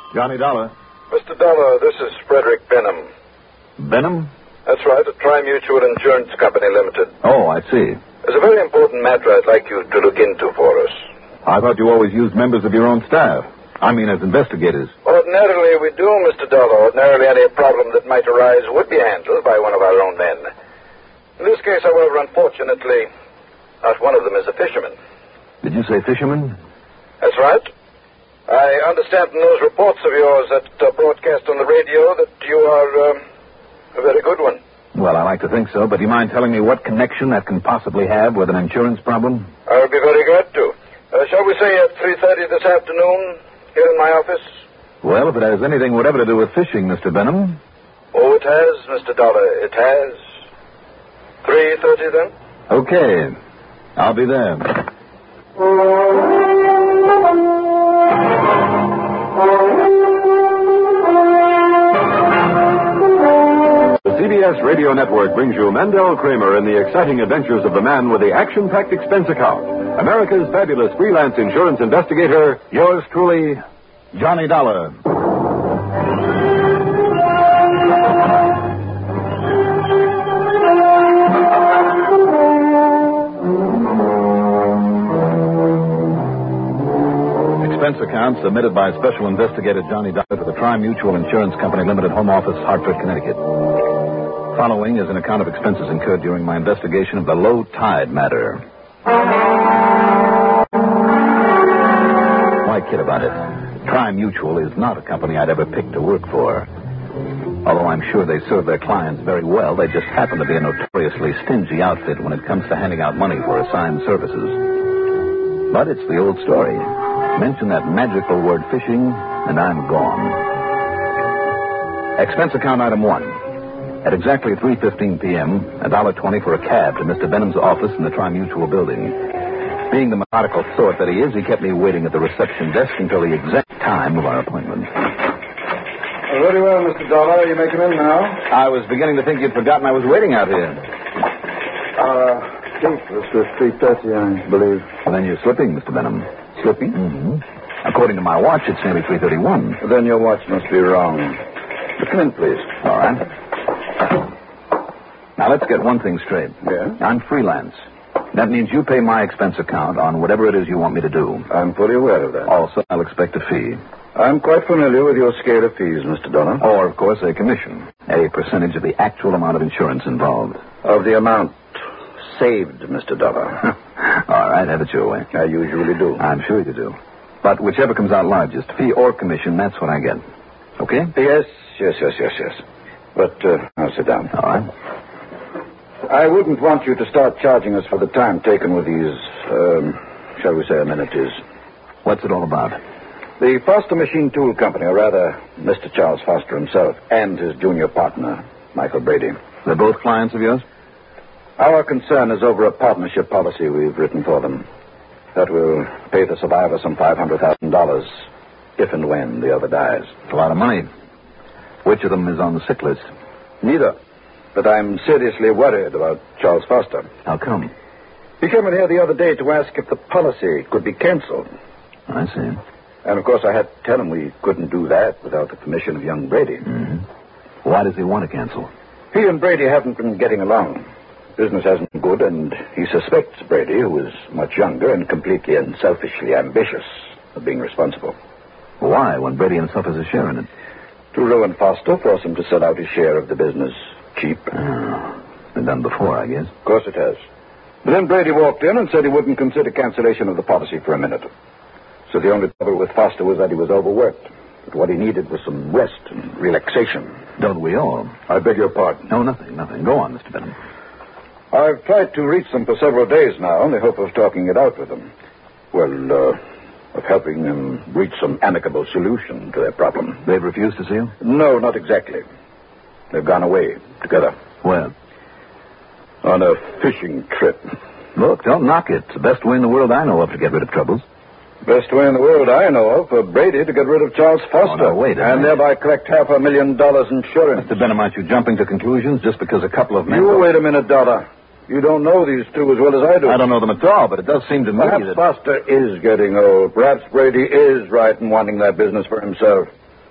Johnny Dollar. Mr. Dollar, this is Frederick Benham. Benham? That's right, at Tri-Mutual Insurance Company Limited. Oh, I see. There's a very important matter I'd like you to look into for us. I thought you always used members of your own staff. I mean, as investigators. Ordinarily, we do, Mr. Dollar. Ordinarily, any problem that might arise would be handled by one of our own men. In this case, however, unfortunately, not one of them is a fisherman. Did you say fisherman? That's right. I understand from those reports of yours that broadcast on the radio that you are a very good one. Well, I like to think so, but do you mind telling me what connection that can possibly have with an insurance problem? I would be very glad to. Shall we say at 3:30 this afternoon, here in my office? Well, if it has anything whatever to do with fishing, Mr. Benham. Oh, it has, Mr. Dollar. It has. 3:30 then? Okay. I'll be there. The CBS Radio Network brings you Mendel Kramer in the exciting adventures of the man with the action-packed expense account. America's fabulous freelance insurance investigator, yours truly, Johnny Dollar. Expense account submitted by Special Investigator Johnny Dollar to the Tri-Mutual Insurance Company Limited, Home Office, Hartford, Connecticut. Following is an account of expenses incurred during my investigation of the low tide matter. Why kid about it? Tri-Mutual is not a company I'd ever pick to work for. Although I'm sure they serve their clients very well, they just happen to be a notoriously stingy outfit when it comes to handing out money for assigned services. But it's the old story. Mention that magical word fishing, and I'm gone. Expense account item 1. At exactly 3:15 p.m., $1.20 for a cab to Mr. Benham's office in the Tri-Mutual building. Being the methodical sort that he is, he kept me waiting at the reception desk until the exact time of our appointment. Very well, Mr. Dollar. You may come in now. I was beginning to think you'd forgotten I was waiting out here. This was 3:30, I believe. Well, then you're slipping, Mr. Benham. Slipping? Mm-hmm. According to my watch, it's nearly 3:31. Then your watch must be wrong. But come in, please. All right. Now, let's get one thing straight. Yeah? I'm freelance. That means you pay my expense account on whatever it is you want me to do. I'm fully aware of that. Also, I'll expect a fee. I'm quite familiar with your scale of fees, Mr. Dollar. Or, of course, a commission. A percentage of the actual amount of insurance involved. Of the amount saved, Mr. Dollar. All right, have it your way. I usually do. I'm sure you do. But whichever comes out largest, fee or commission, that's what I get. Okay? Yes. But I'll sit down. All right. I wouldn't want you to start charging us for the time taken with these, shall we say, amenities. What's it all about? The Foster Machine Tool Company, or rather, Mr. Charles Foster himself, and his junior partner, Michael Brady. They're both clients of yours? Our concern is over a partnership policy we've written for them. That will pay the survivor some $500,000 if and when the other dies. It's a lot of money. Which of them is on the sick list? Neither. But I'm seriously worried about Charles Foster. How come? He came in here the other day to ask if the policy could be canceled. I see. And, of course, I had to tell him we couldn't do that without the permission of young Brady. Mm-hmm. Why does he want to cancel? He and Brady haven't been getting along. Business hasn't been good, and he suspects Brady, who is much younger and completely and selfishly ambitious, of being responsible. Why, when Brady himself has a share in it? To ruin Foster, force him to sell out his share of the business cheap. Been done before, I guess. Of course it has. But then Brady walked in and said he wouldn't consider cancellation of the policy for a minute. So the only trouble with Foster was that he was overworked. But what he needed was some rest and relaxation. Don't we all? I beg your pardon. No, nothing. Go on, Mr. Benham. I've tried to reach them for several days now in the hope of talking it out with them. Well, of helping them reach some amicable solution to their problem. They've refused to see you? No, not exactly. They've gone away together. Where? On a fishing trip. Look, don't knock it. It's the best way in the world I know of to get rid of troubles. Best way in the world I know of for Brady to get rid of Charles Foster. Oh, no, wait a minute. And thereby collect $500,000 insurance. Mr. Benham, aren't you jumping to conclusions just because a couple of men... You wait a minute, Dollar. You don't know these two as well as I do. I don't know them at all, but it does seem to me Perhaps that... Foster is getting old. Perhaps Brady is right in wanting that business for himself.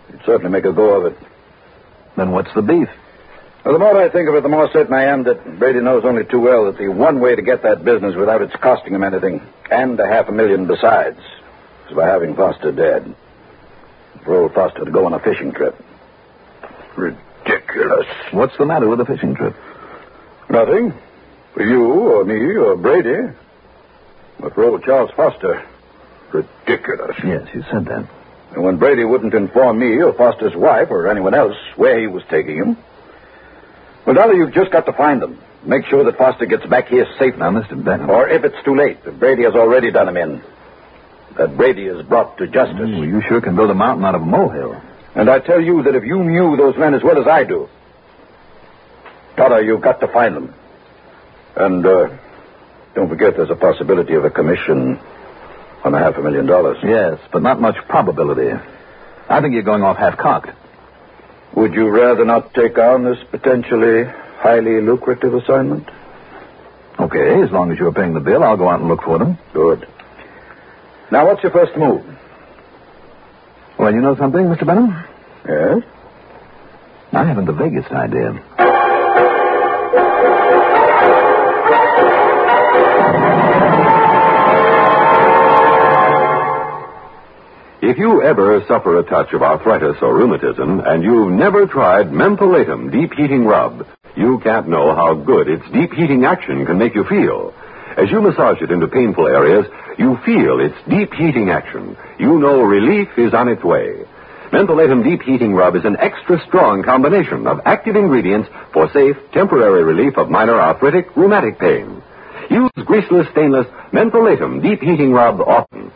He'd certainly make a go of it. Then what's the beef? Well, the more I think of it, the more certain I am that Brady knows only too well that the one way to get that business without its costing him anything, and $500,000 besides, is by having Foster dead. For old Foster to go on a fishing trip. Ridiculous. What's the matter with the fishing trip? Nothing. For you or me or Brady. But for old Charles Foster, ridiculous. Yes, you said that. And when Brady wouldn't inform me or Foster's wife or anyone else where he was taking him, well, now you've just got to find them. Make sure that Foster gets back here safe. Now, Mr. Benham. Or if it's too late, that Brady has already done him in. That Brady is brought to justice. Well, you sure can build a mountain out of a molehill. And I tell you that if you knew those men as well as I do, Tonto, you've got to find them. And don't forget there's a possibility of a commission on $500,000. Yes, but not much probability. I think you're going off half-cocked. Would you rather not take on this potentially highly lucrative assignment? Okay, as long as you're paying the bill, I'll go out and look for them. Good. Now, what's your first move? Well, you know something, Mr. Benham? Yes? I haven't the vaguest idea. If you ever suffer a touch of arthritis or rheumatism and you've never tried Mentholatum Deep Heating Rub, you can't know how good its deep heating action can make you feel. As you massage it into painful areas, you feel its deep heating action. You know relief is on its way. Mentholatum Deep Heating Rub is an extra strong combination of active ingredients for safe, temporary relief of minor arthritic, rheumatic pain. Use greaseless, stainless Mentholatum Deep Heating Rub often.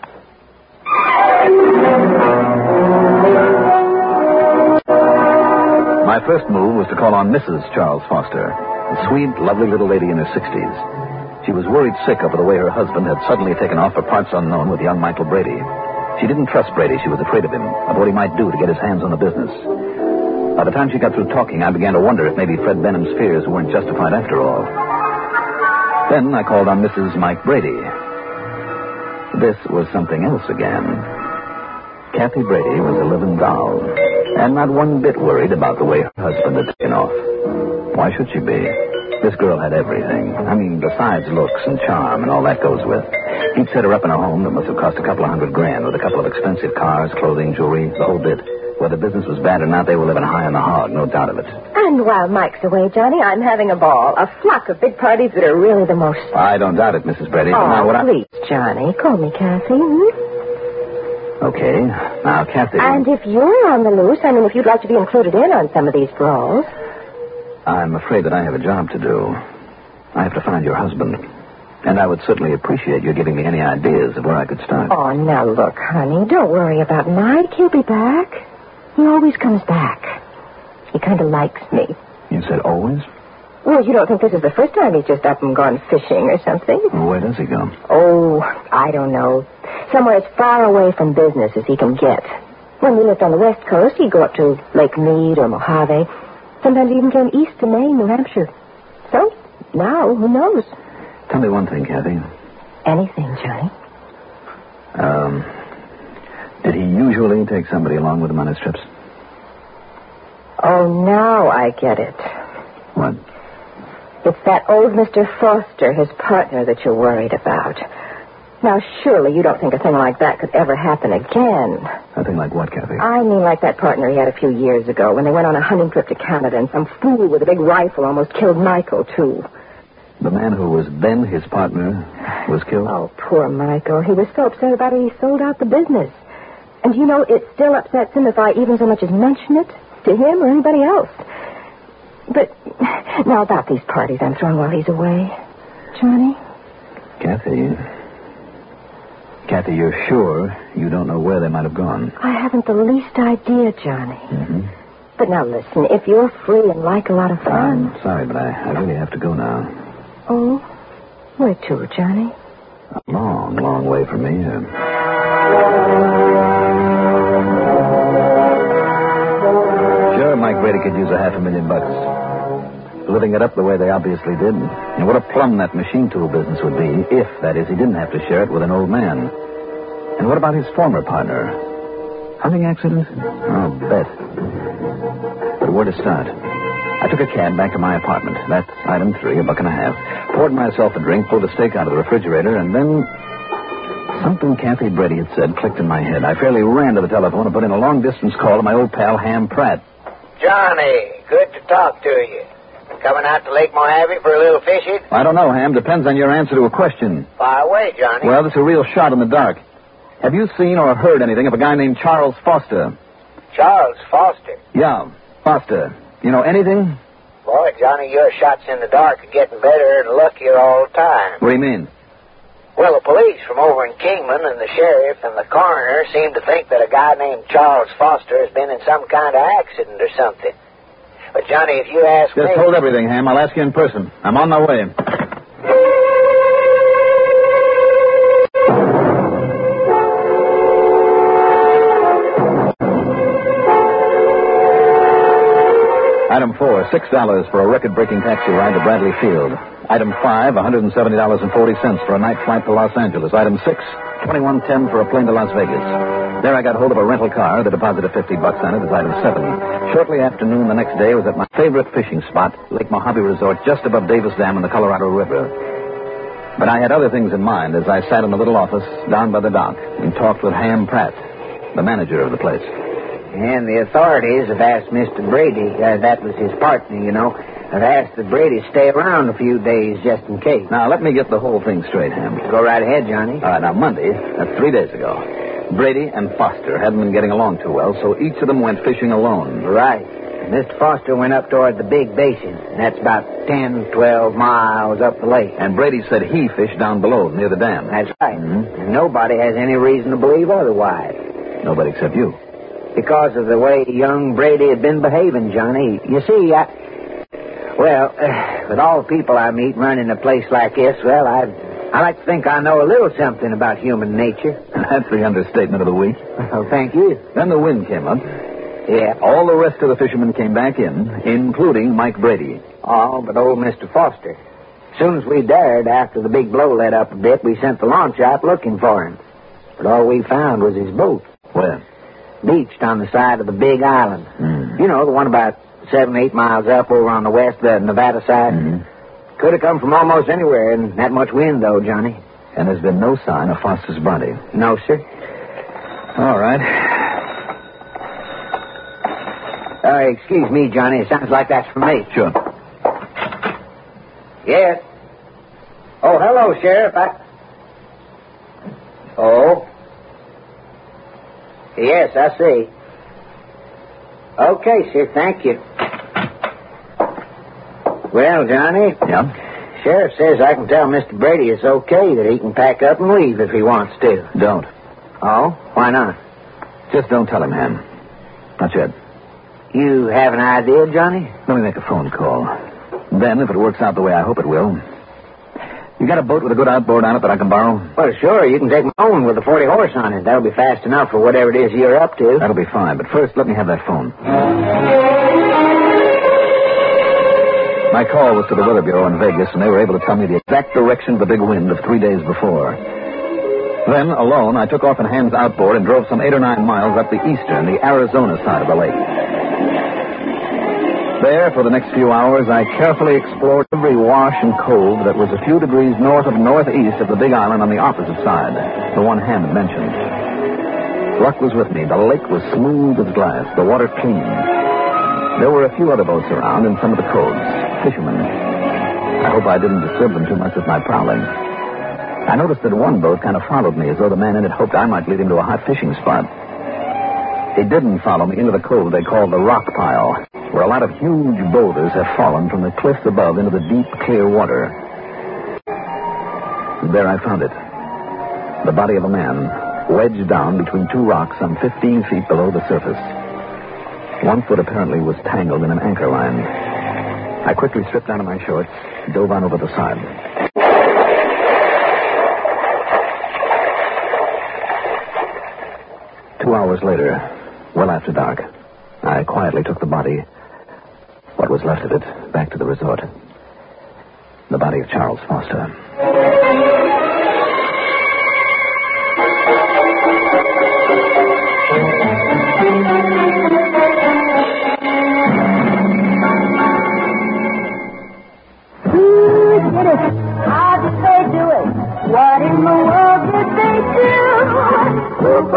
My first move was to call on Mrs. Charles Foster, a sweet, lovely little lady in her 60s. She was worried sick over the way her husband had suddenly taken off for parts unknown with young Michael Brady. She didn't trust Brady. She was afraid of him, of what he might do to get his hands on the business. By the time she got through talking, I began to wonder if maybe Fred Benham's fears weren't justified after all. Then I called on Mrs. Mike Brady. This was something else again. Kathy Brady was a living doll, and not one bit worried about the way her husband had taken off. Why should she be? This girl had everything. I mean, besides looks and charm and all that goes with. He'd set her up in a home that must have cost $200,000 with a couple of expensive cars, clothing, jewelry, the whole bit. Whether business was bad or not, they were living high on the hog, no doubt of it. And while Mike's away, Johnny, I'm having a ball. A flock of big parties that are really the most... I don't doubt it, Mrs. Brady. Oh, now, please, Johnny, call me Kathy. Okay. Now, Kathy... And if you're on the loose, I mean, if you'd like to be included in on some of these brawls... I'm afraid that I have a job to do. I have to find your husband. And I would certainly appreciate you giving me any ideas of where I could start. Oh, now look, honey, don't worry about Mike. He'll be back. He always comes back. He kind of likes me. You said always? Well, you don't think this is the first time he's just up and gone fishing or something? Well, where does he go? Oh, I don't know. Somewhere as far away from business as he can get. When we lived on the West Coast, he'd go up to Lake Mead or Mojave. Sometimes he even came east to Maine, New Hampshire. So, now, who knows? Tell me one thing, Kathy. Anything, Johnny. Did he usually take somebody along with him on his trips? Oh, now I get it. What? It's that old Mr. Foster, his partner, that you're worried about. Now, surely you don't think a thing like that could ever happen again. A thing like what, Kathy? I mean like that partner he had a few years ago when they went on a hunting trip to Canada and some fool with a big rifle almost killed Michael, too. The man who was then his partner was killed? Oh, poor Michael. He was so upset about it he sold out the business. And you know, it still upsets him if I even so much as mention it to him or anybody else. But now about these parties I'm throwing while he's away. Johnny? Kathy, you're sure you don't know where they might have gone? I haven't the least idea, Johnny. Mm-hmm. But now listen, if you're free and like a lot of fun... I'm sorry, but I really have to go now. Oh? Where to, Johnny? A long, long way from me. Sure, Mike Brady could use $500,000. Living it up the way they obviously did. And what a plum that machine tool business would be if, that is, he didn't have to share it with an old man. And what about his former partner? Hunting accident? I'll bet. But where to start? I took a cab back to my apartment. That's item 3, $1.50. Poured myself a drink, pulled a steak out of the refrigerator, and then something Kathy Brady had said clicked in my head. I fairly ran to the telephone and put in a long-distance call to my old pal, Ham Pratt. Johnny, good to talk to you. Coming out to Lake Mojave for a little fishing? I don't know, Ham. Depends on your answer to a question. Fire away, Johnny. Well, this is a real shot in the dark. Have you seen or heard anything of a guy named Charles Foster? Charles Foster? Yeah, Foster. You know anything? Boy, Johnny, your shots in the dark are getting better and luckier all the time. What do you mean? Well, the police from over in Kingman and the sheriff and the coroner seem to think that a guy named Charles Foster has been in some kind of accident or something. But, Johnny, if you ask me... Just hold everything, Ham. I'll ask you in person. I'm on my way. Item 4, $6 for a record-breaking taxi ride to Bradley Field. Item 5, $170.40 for a night flight to Los Angeles. Item 6, $21.10 for a plane to Las Vegas. There I got hold of a rental car. The deposit of $50 on it is item 7. Shortly after noon the next day, I was at my favorite fishing spot, Lake Mojave Resort, just above Davis Dam in the Colorado River. But I had other things in mind as I sat in the little office down by the dock and talked with Ham Pratt, the manager of the place. And the authorities have asked Mr. Brady, that was his partner, you know, have asked that Brady stay around a few days just in case. Now, let me get the whole thing straight, Ham. Go right ahead, Johnny. All right, now, Monday, that's 3 days ago, Brady and Foster hadn't been getting along too well, so each of them went fishing alone. Right. Mr. Foster went up toward the Big Basin. That's about 10, 12 miles up the lake. And Brady said he fished down below, near the dam. That's right. Mm-hmm. And nobody has any reason to believe otherwise. Nobody except you. Because of the way young Brady had been behaving, Johnny. You see, with all the people I meet running a place like this, well, I like to think I know a little something about human nature. That's the understatement of the week. Oh, thank you. Then the wind came up. Yeah. All the rest of the fishermen came back in, including Mike Brady. Oh, but old Mr. Foster. As soon as we dared, after the big blow let up a bit, we sent the launch out looking for him. But all we found was his boat. Where? Beached on the side of the big island. Mm. You know, the one about 7, 8 miles up over on the west, the Nevada side. Mm-hmm. Could have come from almost anywhere in that much wind, though, Johnny. And there's been no sign of Foster's body. No, sir. All right. Excuse me, Johnny. It sounds like that's for me. Sure. Yes. Oh, hello, Sheriff. Oh. Yes, I see. Okay, sir. Thank you. Well, Johnny. Yeah? Sheriff says I can tell Mr. Brady it's okay, that he can pack up and leave if he wants to. Don't. Oh? Why not? Just don't tell him, Ham. Not yet. You have an idea, Johnny? Let me make a phone call. Then, if it works out the way I hope it will... You got a boat with a good outboard on it that I can borrow? Well, sure. You can take my own with a 40 horse on it. That'll be fast enough for whatever it is you're up to. That'll be fine. But first, let me have that phone. My call was to the Weather Bureau in Vegas, and they were able to tell me the exact direction of the big wind of 3 days before. Then, alone, I took off in Ham's outboard and drove some 8 or 9 miles up the eastern, the Arizona side of the lake. There, for the next few hours, I carefully explored every wash and cove that was a few degrees north of northeast of the big island on the opposite side, the one Ham had mentioned. Luck was with me. The lake was smooth as glass, the water clean. There were a few other boats around in some of the coves, fishermen. I hope I didn't disturb them too much with my prowling. I noticed that one boat kind of followed me, as though the man in it hoped I might lead him to a hot fishing spot. He didn't follow me into the cove they called the Rock Pile, where a lot of huge boulders have fallen from the cliffs above into the deep, clear water. There I found it. The body of a man, wedged down between 2 rocks some 15 feet below the surface. 1 foot apparently was tangled in an anchor line. I quickly stripped down to my shorts, dove on over the side. Two hours later, well after dark, I quietly took the body, what was left of it, back to the resort. The body of Charles Foster.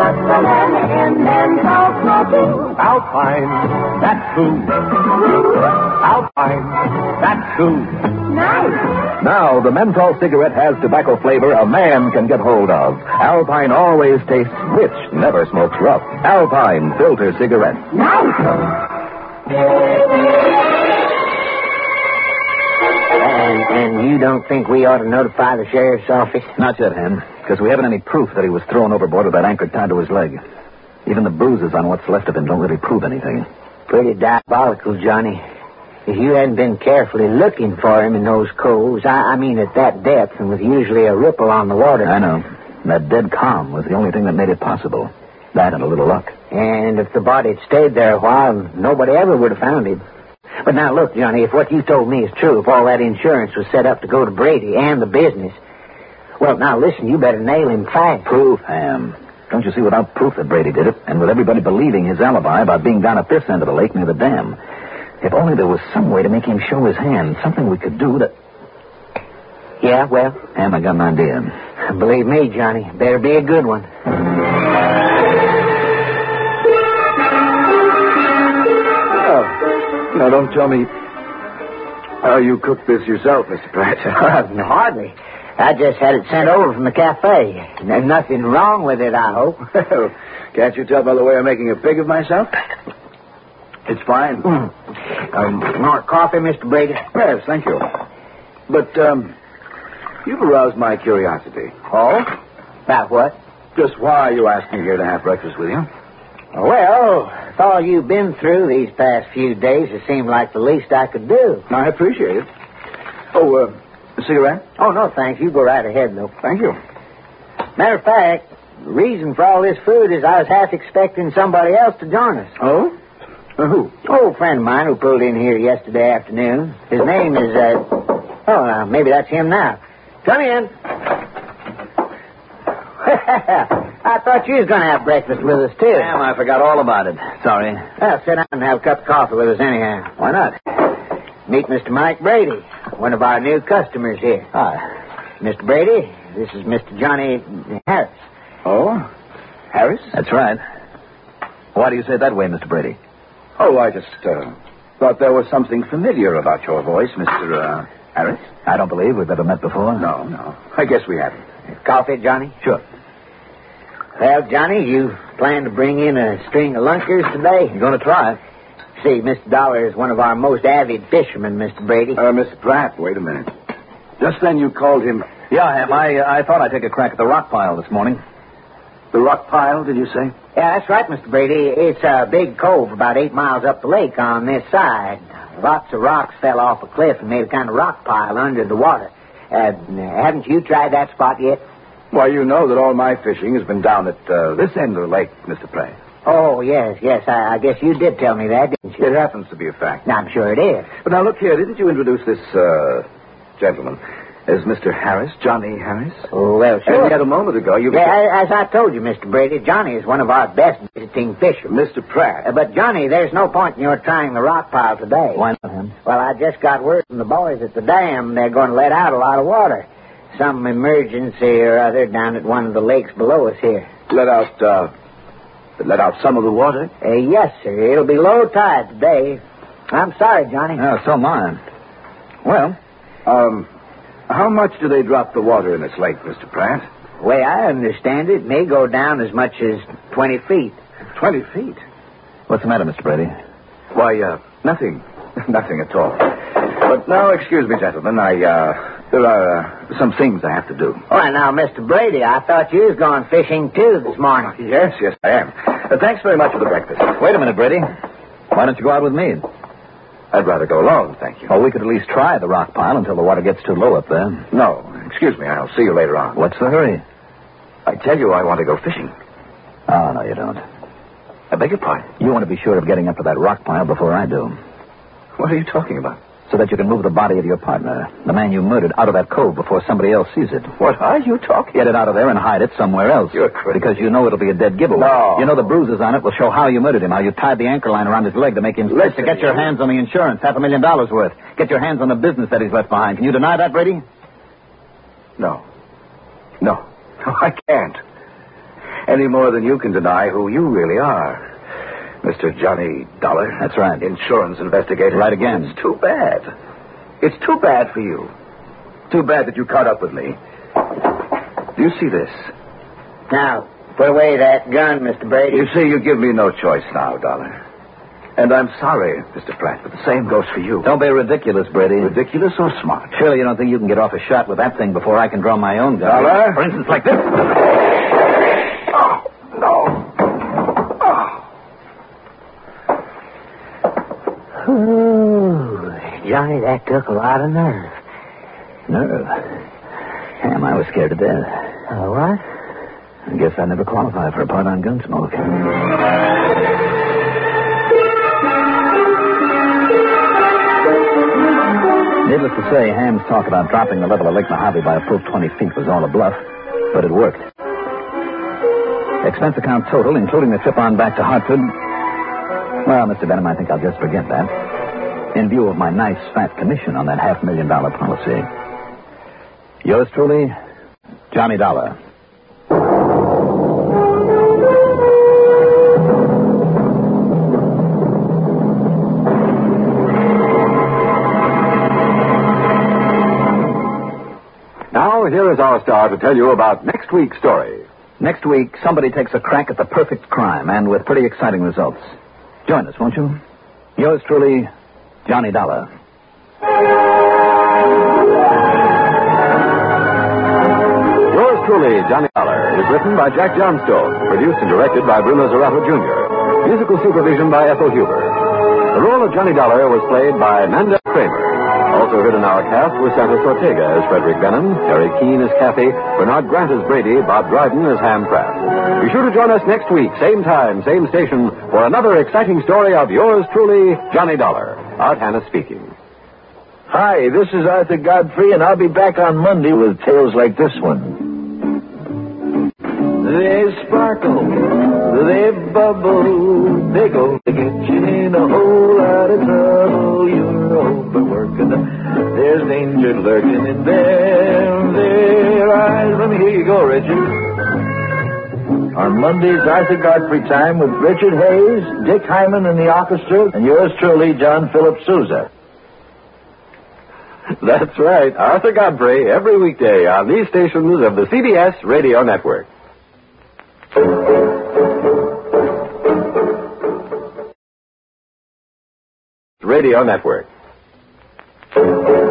put the men in menthol smoking. Alpine, that's food. Alpine, that's food. Nice. Now, the menthol cigarette has tobacco flavor a man can get hold of. Alpine always tastes rich, never smokes rough. Alpine filter cigarette. Nice. And you don't think we ought to notify the sheriff's office? Not yet, Hen, because we haven't any proof that he was thrown overboard with that anchor tied to his leg. Even the bruises on what's left of him don't really prove anything. Pretty diabolical, Johnny. If you hadn't been carefully looking for him in those coves, I mean at that depth and with usually a ripple on the water. I know. That dead calm was the only thing that made it possible. That and a little luck. And if the body had stayed there a while, nobody ever would have found him. But now look, Johnny, if what you told me is true, if all that insurance was set up to go to Brady and the business, well, now listen, you better nail him fast. Proof, Ham. Don't you see without proof that Brady did it, and with everybody believing his alibi about being down at this end of the lake near the dam, if only there was some way to make him show his hand, something we could do that... Yeah, well? Ham, I got an idea. Believe me, Johnny, better be a good one. Now, don't tell me how you cooked this yourself, Mr. Pratt. Hardly. I just had it sent over from the cafe. There's nothing wrong with it, I hope. Can't you tell by the way I'm making a pig of myself? It's fine. More coffee, Mr. Brady? Yes, thank you. But, you've aroused my curiosity. Oh? About what? Just why you asked me here to have breakfast with you. Well, with all you've been through these past few days, it seemed like the least I could do. I appreciate it. Oh, a cigarette? Oh, no, thanks. You go right ahead, though. Thank you. Matter of fact, the reason for all this food is I was half expecting somebody else to join us. Oh? Who? Old friend of mine who pulled in here yesterday afternoon. His name is, maybe that's him now. Come in. I thought you was going to have breakfast with us, too. Ham, I forgot all about it. Sorry. Well, sit down and have a cup of coffee with us anyhow. Why not? Meet Mr. Mike Brady, one of our new customers here. Hi. Mr. Brady, this is Mr. Johnny Harris. Oh? Harris? That's right. Why do you say it that way, Mr. Brady? Oh, I just, thought there was something familiar about your voice, Mr. Harris. I don't believe we've ever met before. No. I guess we haven't. Coffee, Johnny? Sure. Well, Johnny, you plan to bring in a string of lunkers today? You're going to try. See, Mr. Dollar is one of our most avid fishermen, Mr. Brady. Mr. Pratt, wait a minute. Just then you called him... Yeah, Ham. I thought I'd take a crack at the rock pile this morning. The rock pile, did you say? Yeah, that's right, Mr. Brady. It's a big cove about 8 miles up the lake on this side. Lots of rocks fell off a cliff and made a kind of rock pile under the water. Haven't you tried that spot yet? Why, you know that all my fishing has been down at this end of the lake, Mr. Pratt. Oh, yes. I guess you did tell me that, didn't you? It happens to be a fact. I'm sure it is. But now, look here. Didn't you introduce this, gentleman as Mr. Harris, Johnny Harris? Oh, well, sure. And yet a moment ago, you... Yeah, as I told you, Mr. Brady, Johnny is one of our best visiting fishermen. Mr. Pratt. But, Johnny, there's no point in your trying the rock pile today. Why not, Ham? Well, I just got word from the boys at the dam. They're going to let out a lot of water. Some emergency or other down at one of the lakes below us here. Let out some of the water? Yes, sir. It'll be low tide today. I'm sorry, Johnny. Oh, so am I. Well, how much do they drop the water in this lake, Mr. Pratt? The way I understand it, may go down as much as 20 feet. 20 feet? what's the matter, Mr. Brady? Why, nothing. Nothing at all. But now, excuse me, gentlemen, there are some things I have to do. All right, now, Mr. Brady, I thought you was going fishing, too, this morning. Yes, I am. Thanks very much for the breakfast. Wait a minute, Brady. Why don't you go out with me? I'd rather go alone, thank you. Well, we could at least try the rock pile until the water gets too low up there. No, excuse me, I'll see you later on. What's the hurry? I tell you, I want to go fishing. Oh, no, you don't. I beg your pardon? You want to be sure of getting up to that rock pile before I do. What are you talking about? So that you can move the body of your partner, the man you murdered, out of that cove before somebody else sees it. What are you talking? Get it out of there and hide it somewhere else. You're crazy. Because you know it'll be a dead giveaway. No. You know the bruises on it will show how you murdered him, how you tied the anchor line around his leg to make him sick. To get your hands on the insurance, $500,000 worth. Get your hands on the business that he's left behind. Can you deny that, Brady? No, I can't. any more than you can deny who you really are. Mr. Johnny Dollar. That's right. Insurance investigator. Right again. It's too bad. It's too bad for you. Too bad that you caught up with me. Do you see this? Now, put away that gun, Mr. Brady. You see, you give me no choice now, Dollar. And I'm sorry, Mr. Pratt, but the same goes for you. Don't be ridiculous, Brady. Ridiculous or smart? Surely you don't think you can get off a shot with that thing before I can draw my own gun. Dollar? For instance, like this. Oh, no. Ooh, Johnny, that took a lot of nerve. Nerve? Damn, I was scared to death. What? I guess I never qualified for a part on Gunsmoke. Needless to say, Ham's talk about dropping the level of Lake Mojave by a full 20 feet was all a bluff, but it worked. Expense account total, including the trip on back to Hartford. Well, Mr. Benham, I think I'll just forget that. In view of my nice fat commission on that $500,000 policy. Yours truly, Johnny Dollar. Now, here is our star to tell you about next week's story. Next week, somebody takes a crack at the perfect crime, and with pretty exciting results. Join us, won't you? Yours truly, Johnny Dollar. Yours truly, Johnny Dollar, is written by Jack Johnstone, produced and directed by Bruno Zerato Jr., musical supervision by Ethel Huber. The role of Johnny Dollar was played by Mandel Kramer. Also heard in our cast was Santos Ortega as Frederick Benham, Terry Keane as Kathy, Bernard Grant as Brady, Bob Dryden as Ham Pratt. Be sure to join us next week, same time, same station, for another exciting story of yours truly, Johnny Dollar. Art Hannah speaking. Hi, this is Arthur Godfrey, and I'll be back on Monday with tales like this one. They sparkle, they bubble, they go to get you in a whole lot of trouble. You're overworking them. There's danger lurking in their eyes. Let me hear you go, Richard. On Monday's Arthur Godfrey time with Richard Hayes, Dick Hyman in the orchestra, and yours truly, John Philip Sousa. That's right, Arthur Godfrey, every weekday on these stations of the CBS Radio Network. Radio Network.